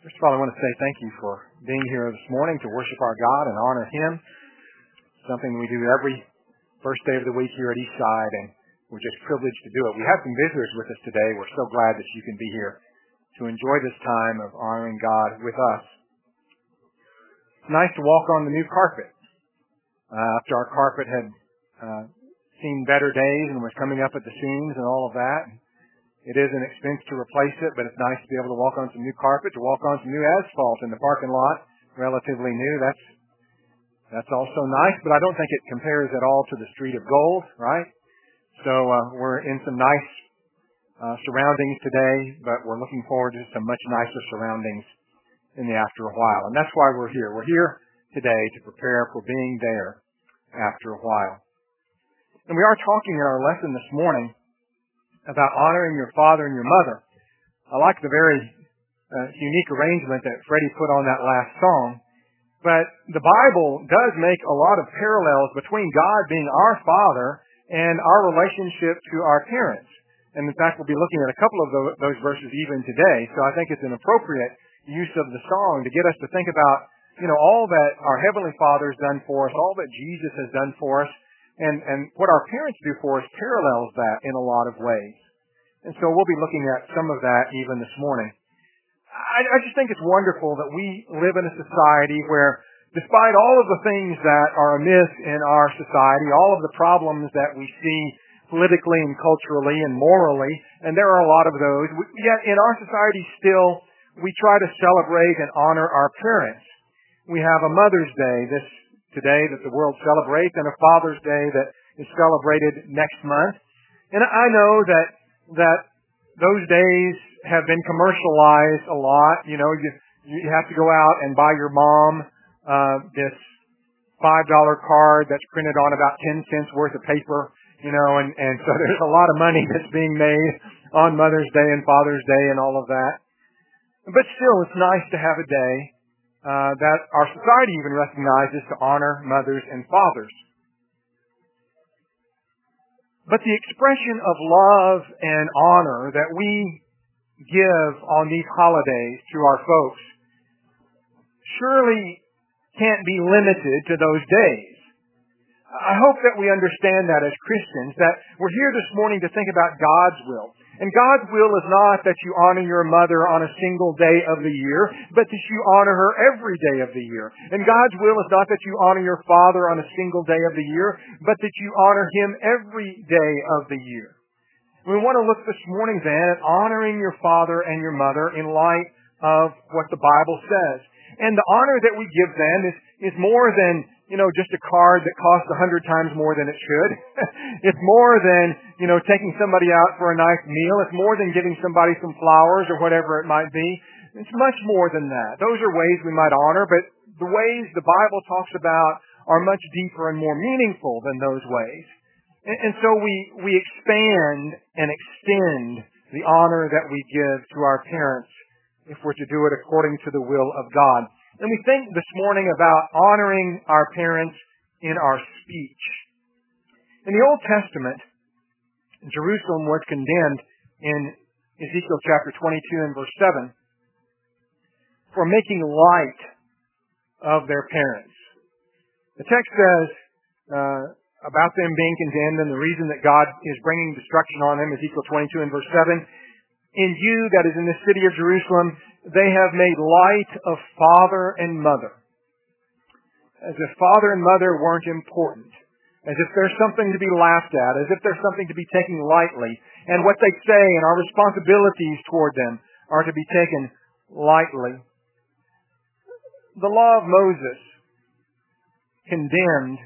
First of all, I want to say thank you for being here this morning to worship our God and honor Him. Something we do every first day of the week here at Eastside, and we're just privileged to do it. We have some visitors with us today. We're so glad that you can be here to enjoy this time of honoring God with us. It's nice to walk on the new carpet. After our carpet had seen better days and was coming up at the seams and all of that, it is an expense to replace it, but it's nice to be able to walk on some new carpet, to walk on some new asphalt in the parking lot, relatively new. That's also nice, but I don't think it compares at all to the street of gold, right? So we're in some nice surroundings today, but we're looking forward to some much nicer surroundings in the after a while. And that's why we're here. We're here today to prepare for being there after a while. And we are talking in our lesson this morning about honoring your father and your mother. I like the very unique arrangement that Freddie put on that last song. But the Bible does make a lot of parallels between God being our Father and our relationship to our parents. And in fact, we'll be looking at a couple of those verses even today. So I think it's an appropriate use of the song to get us to think about, all that our Heavenly Father's done for us, all that Jesus has done for us, and what our parents do for us parallels that in a lot of ways. And so we'll be looking at some of that even this morning. I just think it's wonderful that we live in a society where, despite all of the things that are amiss in our society, all of the problems that we see politically and culturally and morally, and there are a lot of those, yet in our society still, we try to celebrate and honor our parents. We have a Mother's Day today that the world celebrates, and a Father's Day that is celebrated next month. And I know that those days have been commercialized a lot. You have to go out and buy your mom this $5 card that's printed on about 10 cents worth of paper, and so there's a lot of money that's being made on Mother's Day and Father's Day and all of that. But still, it's nice to have a day that our society even recognizes to honor mothers and fathers. But the expression of love and honor that we give on these holidays to our folks surely can't be limited to those days. I hope that we understand that as Christians, that we're here this morning to think about God's will. And God's will is not that you honor your mother on a single day of the year, but that you honor her every day of the year. And God's will is not that you honor your father on a single day of the year, but that you honor him every day of the year. We want to look this morning then at honoring your father and your mother in light of what the Bible says. And the honor that we give them is more than just a card that costs 100 times more than it should. It's more than, taking somebody out for a nice meal. It's more than giving somebody some flowers or whatever it might be. It's much more than that. Those are ways we might honor, but the ways the Bible talks about are much deeper and more meaningful than those ways. And so we expand and extend the honor that we give to our parents if we're to do it according to the will of God. And we think this morning about honoring our parents in our speech. In the Old Testament, Jerusalem was condemned in Ezekiel chapter 22 and verse 7 for making light of their parents. The text says about them being condemned, and the reason that God is bringing destruction on them, Ezekiel 22 and verse 7, in you, that is in the city of Jerusalem, they have made light of father and mother. As if father and mother weren't important. As if there's something to be laughed at. As if there's something to be taken lightly. And what they say and our responsibilities toward them are to be taken lightly. The law of Moses condemned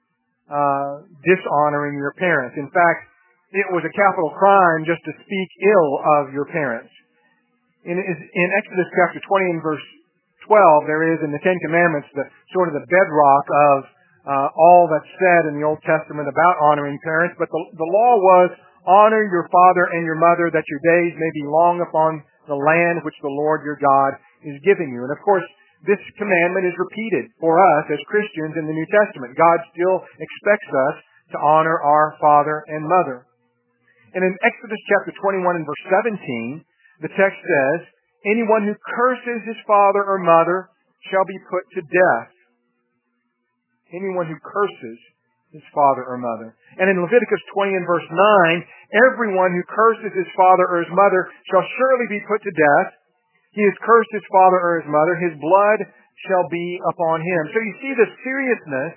dishonoring your parents. In fact, it was a capital crime just to speak ill of your parents. In Exodus chapter 20 and verse 12, there is in the Ten Commandments the sort of the bedrock of all that's said in the Old Testament about honoring parents. But the law was, honor your father and your mother, that your days may be long upon the land which the Lord your God is giving you. And of course, this commandment is repeated for us as Christians in the New Testament. God still expects us to honor our father and mother. And in Exodus chapter 21 and verse 17, the text says, Anyone who curses his father or mother shall be put to death. Anyone who curses his father or mother. And in Leviticus 20 and verse 9, everyone who curses his father or his mother shall surely be put to death. He has cursed his father or his mother. His blood shall be upon him. So you see the seriousness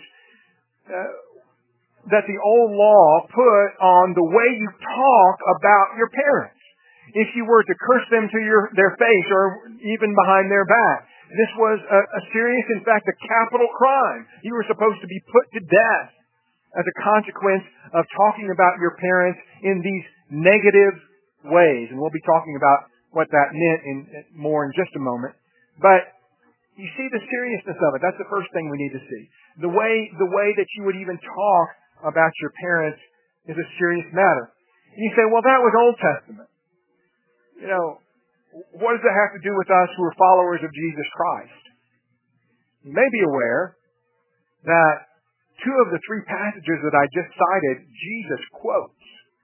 that the old law put on the way you talk about your parents. If you were to curse them to their face or even behind their back, this was a serious, in fact, a capital crime. You were supposed to be put to death as a consequence of talking about your parents in these negative ways. And we'll be talking about what that meant more in just a moment. But you see the seriousness of it. That's the first thing we need to see. The way that you would even talk about your parents is a serious matter. And you say, well, that was Old Testament. You know, what does that have to do with us who are followers of Jesus Christ? You may be aware that two of the three passages that I just cited, Jesus quotes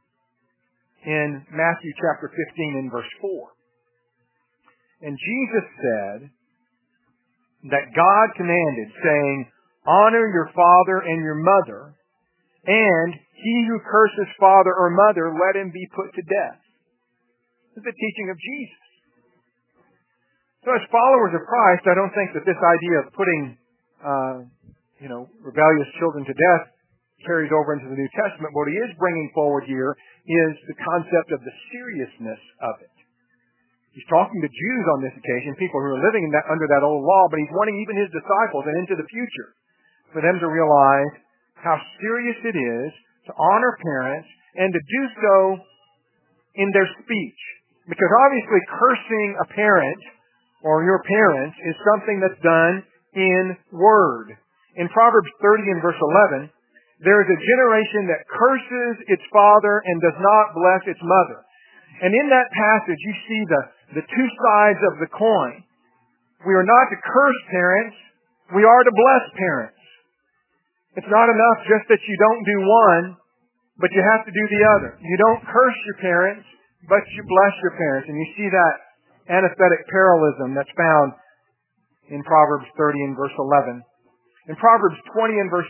in Matthew chapter 15 and verse 4. And Jesus said that God commanded, saying, honor your father and your mother, and he who curses father or mother, let him be put to death. This is the teaching of Jesus. So as followers of Christ, I don't think that this idea of putting, rebellious children to death carries over into the New Testament. What he is bringing forward here is the concept of the seriousness of it. He's talking to Jews on this occasion, people who are living under that old law, but he's wanting even his disciples and into the future for them to realize how serious it is to honor parents and to do so in their speech. Because obviously cursing a parent or your parents is something that's done in word. In Proverbs 30 and verse 11, there is a generation that curses its father and does not bless its mother. And in that passage, you see the two sides of the coin. We are not to curse parents. We are to bless parents. It's not enough just that you don't do one, but you have to do the other. You don't curse your parents, but you bless your parents. And you see that anesthetic parallelism that's found in Proverbs 30 and verse 11. In Proverbs 20 and verse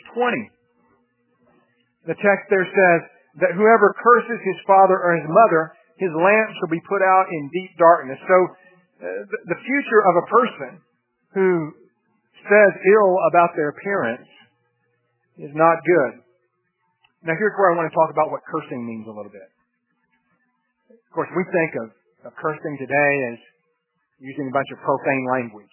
20, the text there says that whoever curses his father or his mother, his lamp shall be put out in deep darkness. So the future of a person who says ill about their parents is not good. Now here's where I want to talk about what cursing means a little bit. Of course, we think of cursing today as using a bunch of profane language.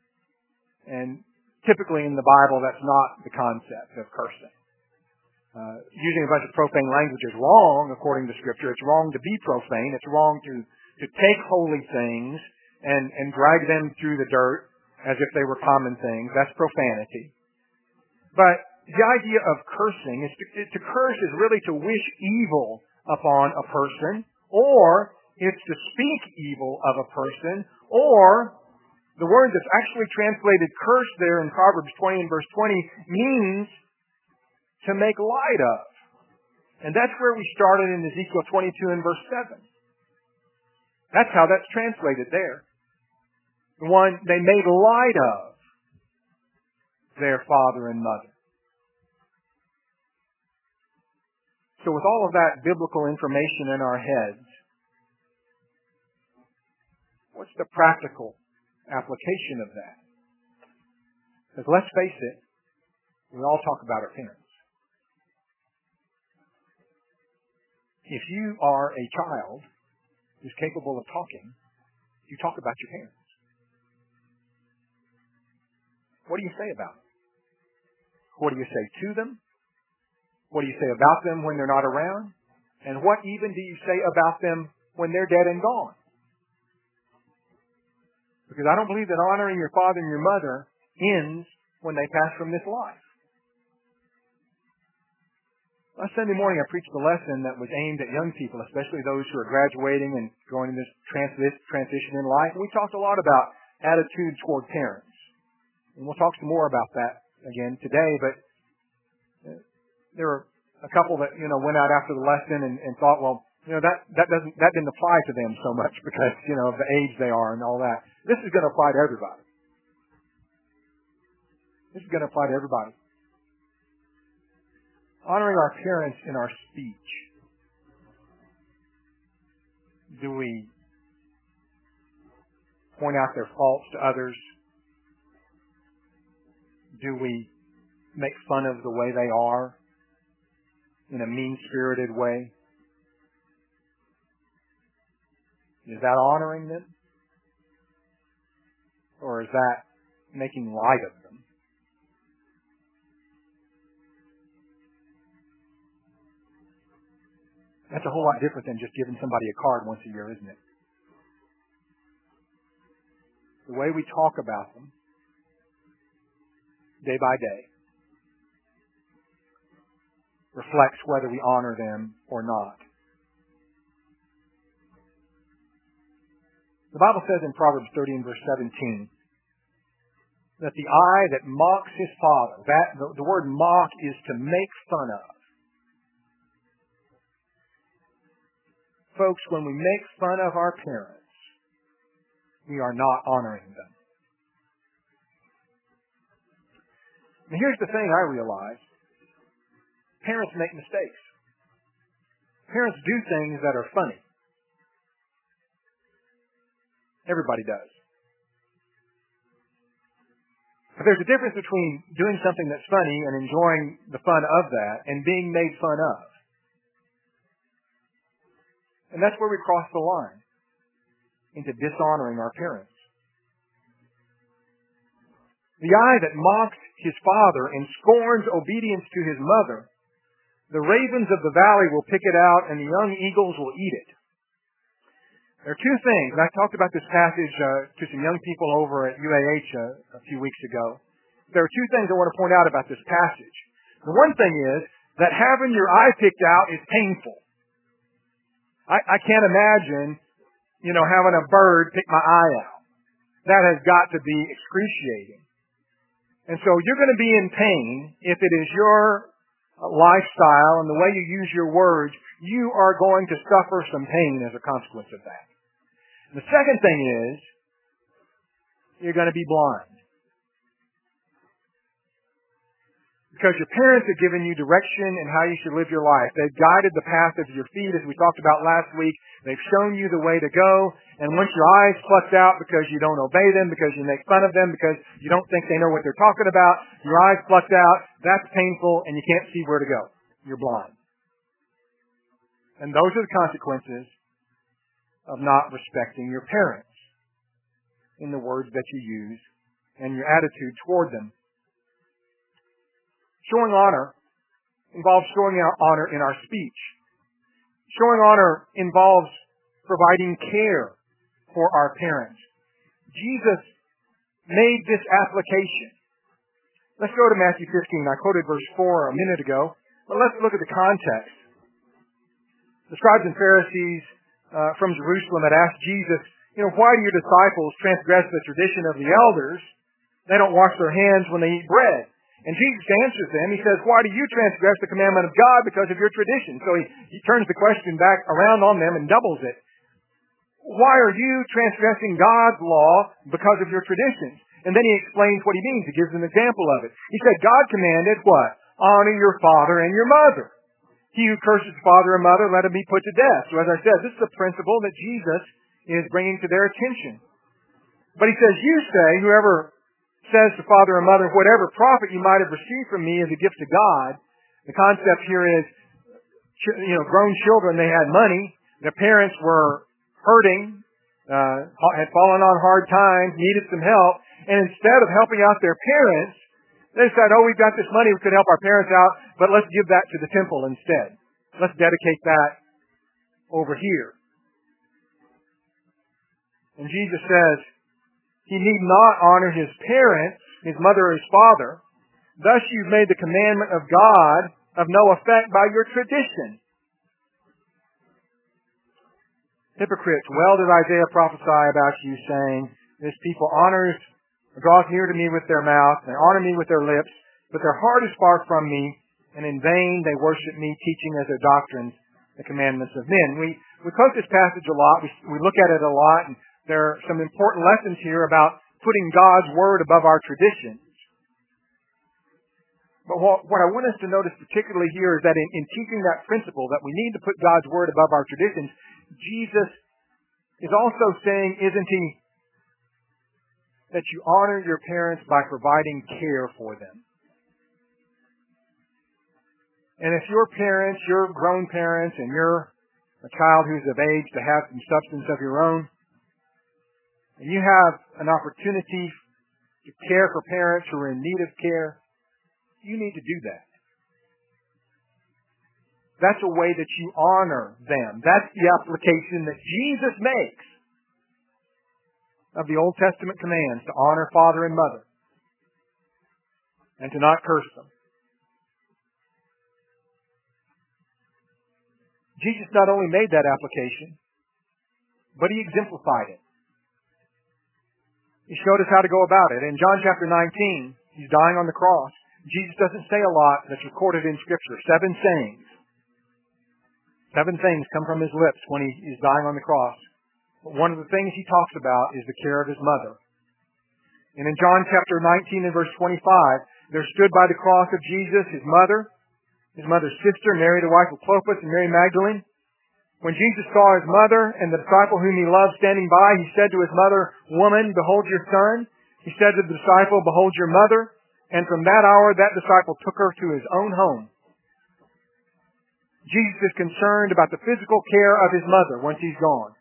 And typically in the Bible, that's not the concept of cursing. Using a bunch of profane language is wrong, according to Scripture. It's wrong to be profane. It's wrong to take holy things and drag them through the dirt as if they were common things. That's profanity. But the idea of cursing is to curse is really to wish evil upon a person, or it's to speak evil of a person, or the word that's actually translated curse there in Proverbs 20 and verse 20 means to make light of. And that's where we started in Ezekiel 22 and verse 7. That's how that's translated there. The one they made light of their father and mother. So with all of that biblical information in our heads, what's the practical application of that? Because let's face it, we all talk about our parents. If you are a child who's capable of talking, you talk about your parents. What do you say about them? What do you say to them? What do you say about them when they're not around? And what even do you say about them when they're dead and gone? Because I don't believe that honoring your father and your mother ends when they pass from this life. Last Sunday morning I preached a lesson that was aimed at young people, especially those who are graduating and going in this transition in life. We talked a lot about attitudes toward parents. And we'll talk some more about that again today, but there were a couple that, went out after the lesson and thought, well, That didn't apply to them so much because, of the age they are and all that. This is going to apply to everybody. This is going to apply to everybody. Honoring our parents in our speech. Do we point out their faults to others? Do we make fun of the way they are in a mean-spirited way? Is that honoring them? Or is that making light of them? That's a whole lot different than just giving somebody a card once a year, isn't it? The way we talk about them, day by day, reflects whether we honor them or not. The Bible says in Proverbs 30 and verse 17 that the eye that mocks his father, the word mock is to make fun of. Folks, when we make fun of our parents, we are not honoring them. And here's the thing I realize. Parents make mistakes. Parents do things that are funny. Everybody does. But there's a difference between doing something that's funny and enjoying the fun of that and being made fun of. And that's where we cross the line into dishonoring our parents. The eye that mocks his father and scorns obedience to his mother, the ravens of the valley will pick it out and the young eagles will eat it. There are two things, and I talked about this passage to some young people over at UAH a few weeks ago. There are two things I want to point out about this passage. The one thing is that having your eye picked out is painful. I can't imagine, having a bird pick my eye out. That has got to be excruciating. And so you're going to be in pain if it is your lifestyle and the way you use your words. You are going to suffer some pain as a consequence of that. And the second thing is, you're going to be blind. Because your parents have given you direction in how you should live your life. They've guided the path of your feet, as we talked about last week. They've shown you the way to go. And once your eyes plucked out because you don't obey them, because you make fun of them, because you don't think they know what they're talking about, your eyes plucked out, that's painful and you can't see where to go. You're blind. And those are the consequences of not respecting your parents in the words that you use and your attitude toward them. Showing honor involves showing honor in our speech. Showing honor involves providing care for our parents. Jesus made this application. Let's go to Matthew 15. I quoted verse 4 a minute ago, but let's look at the context. The scribes and Pharisees from Jerusalem had asked Jesus, why do your disciples transgress the tradition of the elders? They don't wash their hands when they eat bread. And Jesus answers them. He says, why do you transgress the commandment of God because of your tradition? So he turns the question back around on them and doubles it. Why are you transgressing God's law because of your traditions? And then he explains what he means. He gives an example of it. He said, God commanded what? Honor your father and your mother. He who curses father and mother, let him be put to death. So as I said, this is a principle that Jesus is bringing to their attention. But he says, you say, whoever says to father and mother, whatever profit you might have received from me is a gift to God. The concept here is, grown children, they had money. Their parents were hurting, had fallen on hard times, needed some help. And instead of helping out their parents, they said, we've got this money, we could help our parents out, but let's give that to the temple instead. Let's dedicate that over here. And Jesus says, he need not honor his parents, his mother or his father. Thus you've made the commandment of God of no effect by your tradition. Hypocrites, well did Isaiah prophesy about you, saying, this people draws near to me with their mouth, they honor me with their lips, but their heart is far from me, and in vain they worship me, teaching as their doctrines the commandments of men. We quote this passage a lot. We look at it a lot, and there are some important lessons here about putting God's Word above our traditions. But what I want us to notice particularly here is that in teaching that principle, that we need to put God's Word above our traditions, Jesus is also saying, isn't He, that you honor your parents by providing care for them. And if your parents, your grown parents, and you're a child who's of age to have some substance of your own, and you have an opportunity to care for parents who are in need of care, you need to do that. That's a way that you honor them. That's the application that Jesus makes of the Old Testament commands to honor father and mother and to not curse them. Jesus not only made that application, but He exemplified it. He showed us how to go about it. In John chapter 19, He's dying on the cross. Jesus doesn't say a lot that's recorded in Scripture. 7 sayings. 7 things come from His lips when He is dying on the cross. But one of the things He talks about is the care of His mother. And in John chapter 19 and verse 25, there stood by the cross of Jesus His mother's sister, Mary the wife of Clopas, and Mary Magdalene. When Jesus saw His mother and the disciple whom He loved standing by, He said to His mother, "Woman, behold your son." He said to the disciple, "Behold your mother." And from that hour, that disciple took her to his own home. Jesus is concerned about the physical care of His mother once He's gone.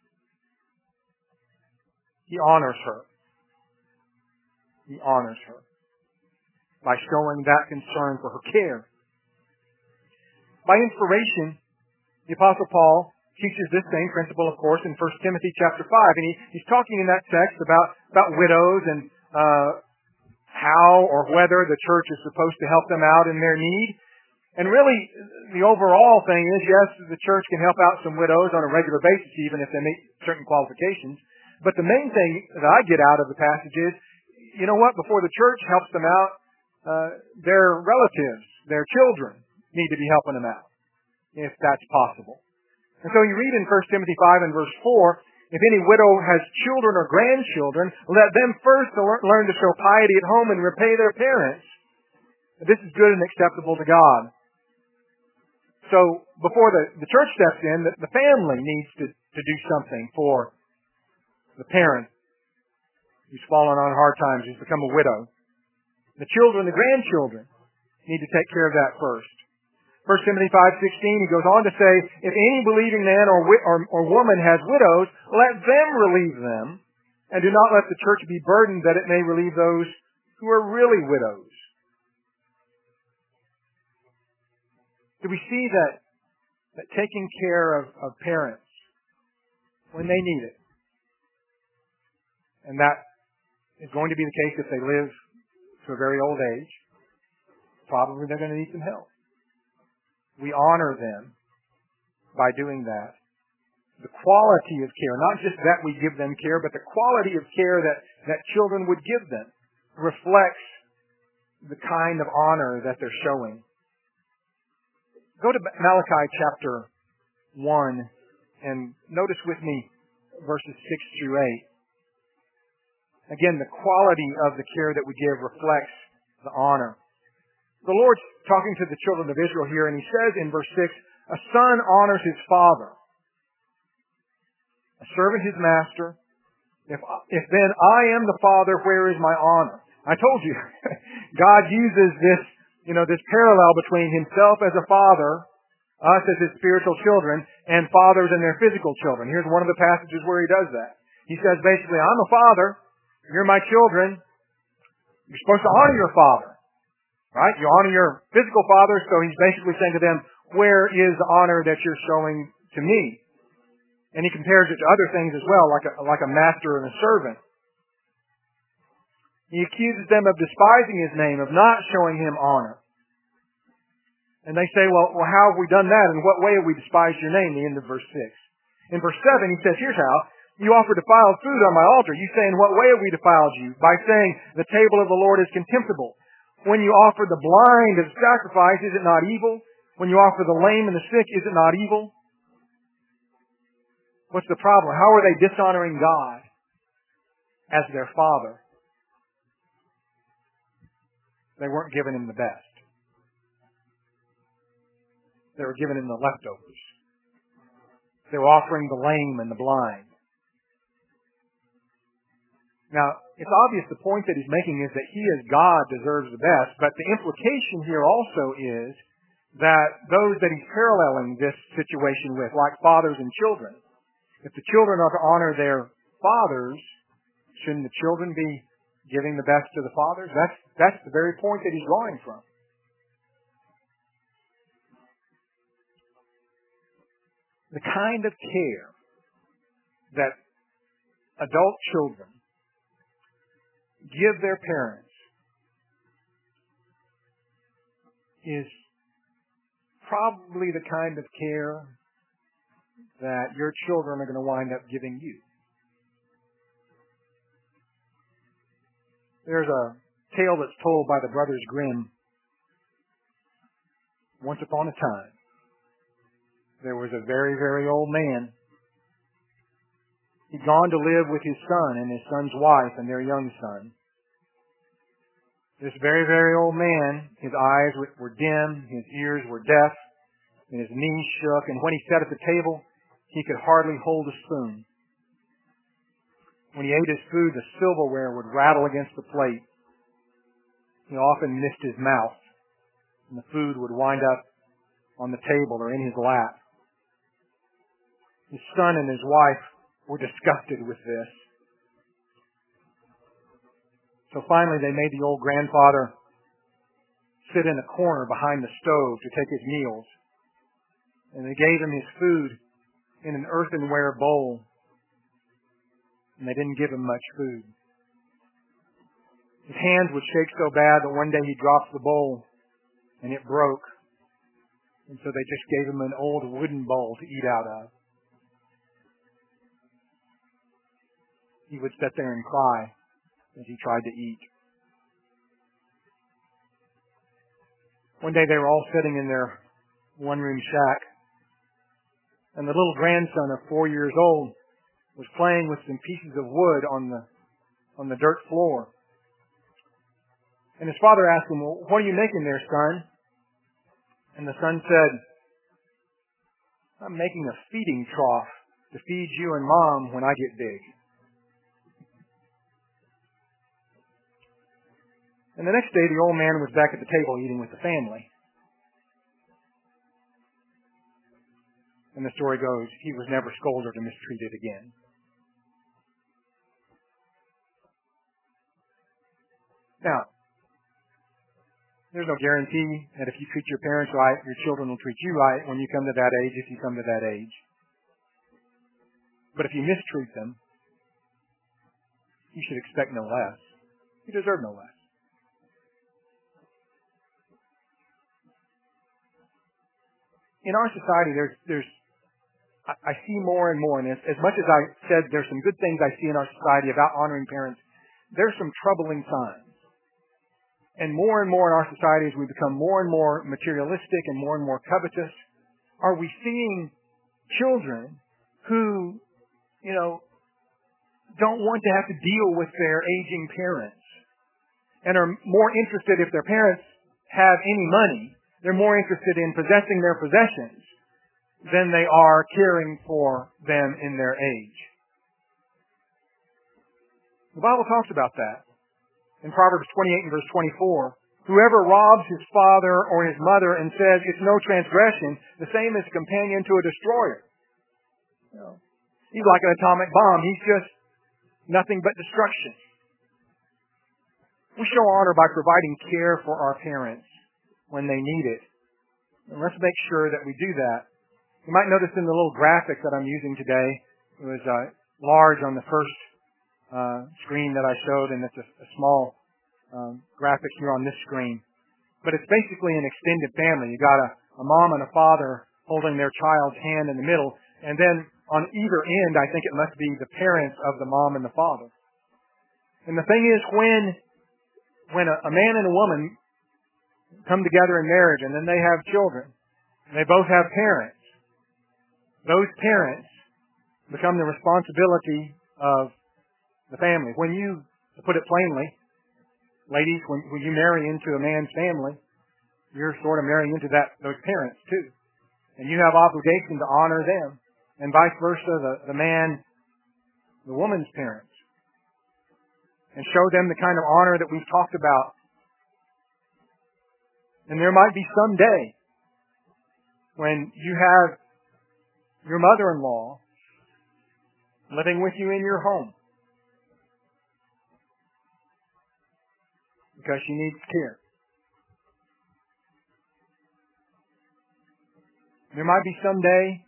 He honors her. He honors her by showing that concern for her care. By inspiration, the Apostle Paul teaches this same principle, of course, in 1 Timothy chapter 5. And he's talking in that text about widows and how or whether the church is supposed to help them out in their need. And really, the overall thing is, yes, the church can help out some widows on a regular basis, even if they meet certain qualifications. But the main thing that I get out of the passage is, you know what, before the church helps them out, their relatives, their children, need to be helping them out, if that's possible. And so you read in 1 Timothy 5 and verse 4, if any widow has children or grandchildren, let them first learn to show piety at home and repay their parents. This is good and acceptable to God. So before the church steps in, the family needs to do something for the parent who's fallen on hard times, who's become a widow. The children, the grandchildren, need to take care of that first. 1 Timothy 5:16, he goes on to say, if any believing man or woman has widows, let them relieve them, and do not let the church be burdened that it may relieve those who are really widows. Do we see that taking care of parents when they need it, and that is going to be the case if they live to a very old age, probably they're going to need some help. We honor them by doing that. The quality of care, not just that we give them care, but the quality of care that children would give them reflects the kind of honor that they're showing. Go to Malachi chapter 1 and notice with me verses 6 through 8. Again, the quality of the care that we give reflects the honor. The Lord's talking to the children of Israel here, and He says in verse 6, a son honors his father, a servant his master. If then I am the father, where is my honor? I told you, God uses this parallel between Himself as a father, us as His spiritual children, and fathers and their physical children. Here's one of the passages where He does that. He says basically, I'm a father, you're my children, you're supposed to honor your father. Right? You honor your physical father, so He's basically saying to them, where is the honor that you're showing to me? And He compares it to other things as well, like a master and a servant. He accuses them of despising His name, of not showing Him honor. And they say, well, how have we done that? In what way have we despised your name? The end of verse 6. In verse 7, He says, here's how. You offer defiled food on my altar. You say, in what way have we defiled you? By saying, the table of the Lord is contemptible. When you offer the blind as sacrifice, is it not evil? When you offer the lame and the sick, is it not evil? What's the problem? How are they dishonoring God as their Father? They weren't giving Him the best. They were giving Him the leftovers. They were offering the lame and the blind. Now, it's obvious the point that He's making is that He as God deserves the best, but the implication here also is that those that He's paralleling this situation with, like fathers and children, if the children are to honor their fathers, shouldn't the children be giving the best to the fathers? That's the very point that He's drawing from. The kind of care that adult children give their parents is probably the kind of care that your children are going to wind up giving you. There's a tale that's told by the Brothers Grimm. Once upon a time, there was a very, very old man. He'd gone to live with his son and his son's wife and their young son. This very, very old man, his eyes were dim, his ears were deaf, and his knees shook, and when he sat at the table, he could hardly hold a spoon. When he ate his food, the silverware would rattle against the plate. He often missed his mouth, and the food would wind up on the table or in his lap. His son and his wife were disgusted with this. So finally they made the old grandfather sit in a corner behind the stove to take his meals. And they gave him his food in an earthenware bowl. And they didn't give him much food. His hands would shake so bad that one day he dropped the bowl and it broke. And so they just gave him an old wooden bowl to eat out of. He would sit there and cry as he tried to eat. One day they were all sitting in their one-room shack, and the little grandson of 4 years old was playing with some pieces of wood on the dirt floor. And his father asked him, "Well, what are you making there, son?" And the son said, "I'm making a feeding trough to feed you and Mom when I get big." And the next day, the old man was back at the table eating with the family. And the story goes, he was never scolded or mistreated again. Now, there's no guarantee that if you treat your parents right, your children will treat you right when you come to that age, if you come to that age. But if you mistreat them, you should expect no less. You deserve no less. In our society, I see more and more, and as much as I said there's some good things I see in our society about honoring parents, there's some troubling signs. And more in our society, as we become more and more materialistic and more covetous, are we seeing children who, don't want to have to deal with their aging parents and are more interested, if their parents have any money, they're more interested in possessing their possessions than they are caring for them in their age. The Bible talks about that. In Proverbs 28 and verse 24, whoever robs his father or his mother and says it's no transgression, the same is a companion to a destroyer. He's like an atomic bomb. He's just nothing but destruction. We show honor by providing care for our parents when they need it. And let's make sure that we do that. You might notice in the little graphic that I'm using today, it was large on the first screen that I showed, and it's a small graphic here on this screen. But it's basically an extended family. You got a mom and a father holding their child's hand in the middle, and then on either end, I think it must be the parents of the mom and the father. And the thing is, when a man and a woman come together in marriage and then they have children, They both have parents. Those parents become the responsibility of the family. When you, to put it plainly, ladies, when you marry into a man's family, you're sort of marrying into those parents too. And you have obligation to honor them. And vice versa, the man, the woman's parents. And show them the kind of honor that we've talked about. And there might be some day when you have your mother-in-law living with you in your home because she needs care. There might be some day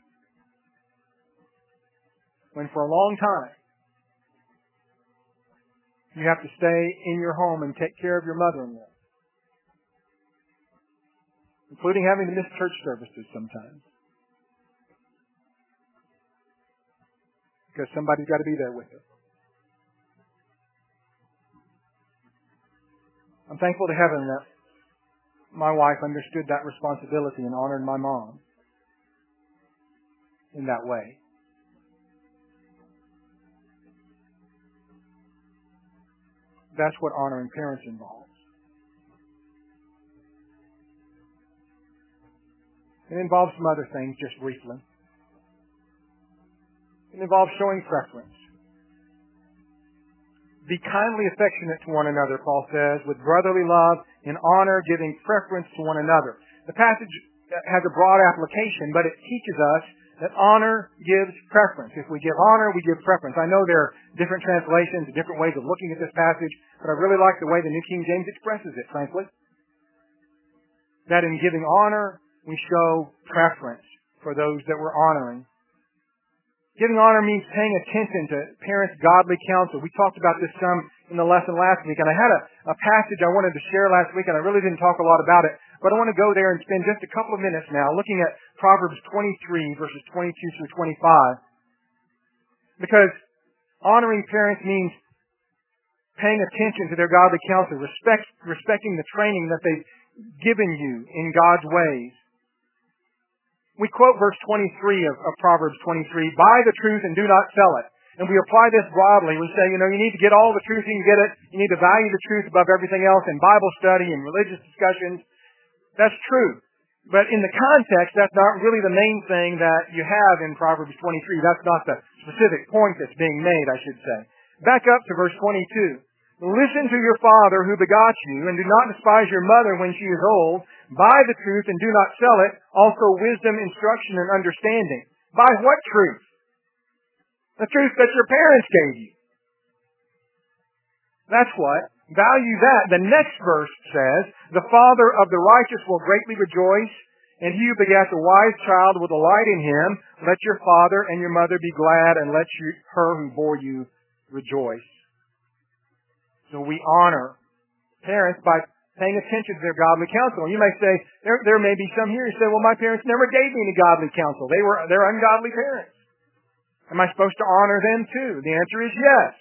when for a long time you have to stay in your home and take care of your mother-in-law, including having to miss church services sometimes. Because somebody's got to be there with her. I'm thankful to heaven that my wife understood that responsibility and honored my mom in that way. That's what honoring parents involves. It involves some other things, just briefly. It involves showing preference. Be kindly affectionate to one another, Paul says, with brotherly love, in honor, giving preference to one another. The passage has a broad application, but it teaches us that honor gives preference. If we give honor, we give preference. I know there are different translations and different ways of looking at this passage, but I really like the way the New King James expresses it, frankly. That in giving honor, we show preference for those that we're honoring. Giving honor means paying attention to parents' godly counsel. We talked about this some in the lesson last week, and I had a passage I wanted to share last week, and I really didn't talk a lot about it, but I want to go there and spend just a couple of minutes now looking at Proverbs 23, verses 22 through 25. Because honoring parents means paying attention to their godly counsel, respecting the training that they've given you in God's ways. We quote verse 23 of Proverbs 23, buy the truth and do not sell it. And we apply this broadly. We say, you need to get all the truth you can get it. You need to value the truth above everything else in Bible study and religious discussions. That's true. But in the context, that's not really the main thing that you have in Proverbs 23. That's not the specific point that's being made, I should say. Back up to verse 22. Listen to your father who begot you, and do not despise your mother when she is old. Buy the truth and do not sell it, also wisdom, instruction, and understanding. Buy what truth? The truth that your parents gave you. That's what. Value that. The next verse says, the father of the righteous will greatly rejoice, and he who begat a wise child will delight in him. Let your father and your mother be glad, and let her who bore you rejoice. So we honor parents by paying attention to their godly counsel. And you may say, there may be some here who say, well, my parents never gave me any godly counsel. They're ungodly parents. Am I supposed to honor them too? The answer is yes.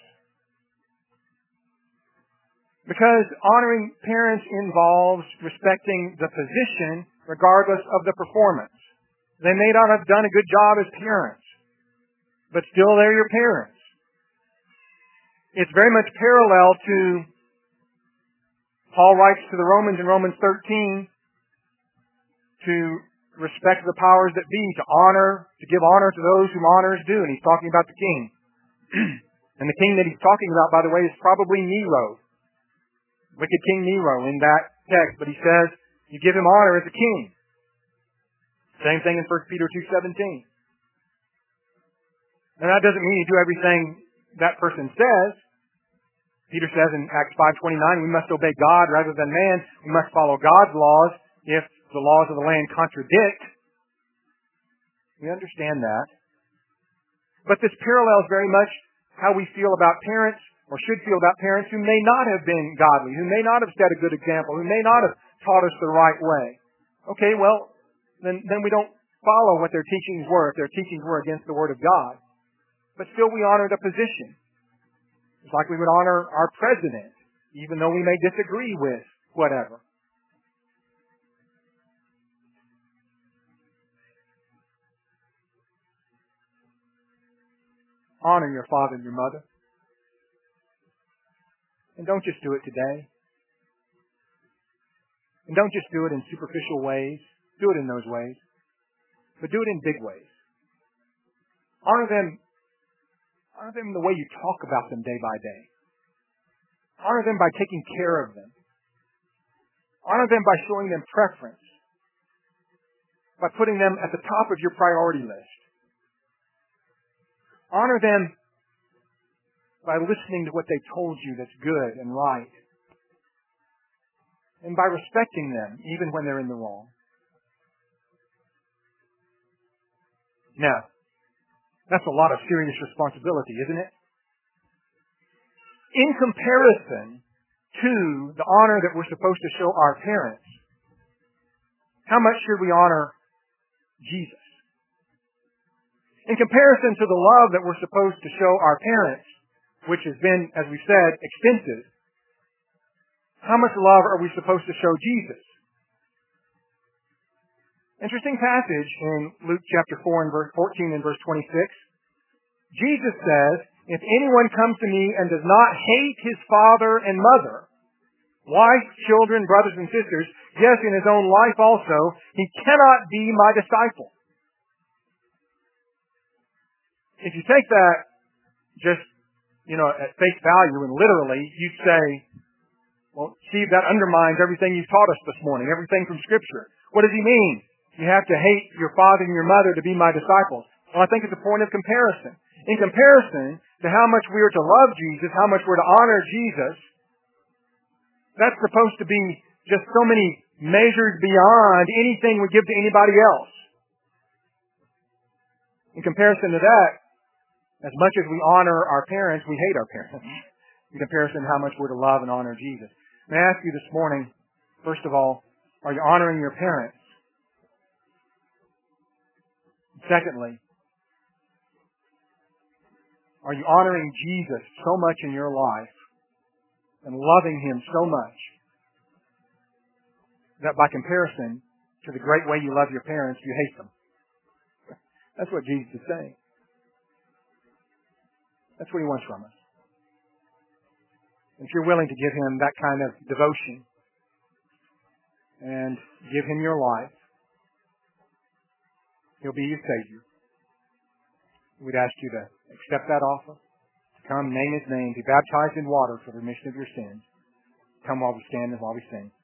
Because honoring parents involves respecting the position regardless of the performance. They may not have done a good job as parents, but still they're your parents. It's very much parallel to Paul writes to the Romans in Romans 13 to respect the powers that be, to give honor to those whom honor is due. And he's talking about the king. And the king that he's talking about, by the way, is probably Nero. Wicked King Nero in that text. But he says, you give him honor as a king. Same thing in 1 Peter 2:17. And that doesn't mean you do everything that person says. Peter says in Acts 5:29, we must obey God rather than man. We must follow God's laws if the laws of the land contradict. We understand that. But this parallels very much how we feel about parents, or should feel about parents who may not have been godly, who may not have set a good example, who may not have taught us the right way. Okay, well, then we don't follow what their teachings were, if their teachings were against the Word of God. But still we honor the position. It's like we would honor our president, even though we may disagree with whatever. Honor your father and your mother. And don't just do it today. And don't just do it in superficial ways. Do it in those ways. But do it in big ways. Honor them in the way you talk about them day by day. Honor them by taking care of them. Honor them by showing them preference. By putting them at the top of your priority list. Honor them by listening to what they told you that's good and right. And by respecting them, even when they're in the wrong. Now, that's a lot of serious responsibility, isn't it? In comparison to the honor that we're supposed to show our parents, how much should we honor Jesus? In comparison to the love that we're supposed to show our parents, which has been, as we said, extensive, how much love are we supposed to show Jesus? Interesting passage in Luke chapter 4 and verse 14 and verse 26. Jesus says, if anyone comes to me and does not hate his father and mother, wife, children, brothers and sisters, yes, in his own life also, he cannot be my disciple. If you take that just, at face value and literally, you'd say, well, Steve, that undermines everything you've taught us this morning, everything from Scripture. What does he mean? You have to hate your father and your mother to be my disciples. Well, I think it's a point of comparison. In comparison to how much we are to love Jesus, how much we're to honor Jesus, that's supposed to be just so many measures beyond anything we give to anybody else. In comparison to that, as much as we honor our parents, we hate our parents. In comparison to how much we're to love and honor Jesus. May I ask you this morning, first of all, are you honoring your parents? Secondly, are you honoring Jesus so much in your life and loving Him so much that by comparison to the great way you love your parents, you hate them? That's what Jesus is saying. That's what He wants from us. If you're willing to give Him that kind of devotion and give Him your life, He'll be your Savior. We'd ask you to accept that offer, to come, name His name, be baptized in water for the remission of your sins. Come while we stand and while we sing.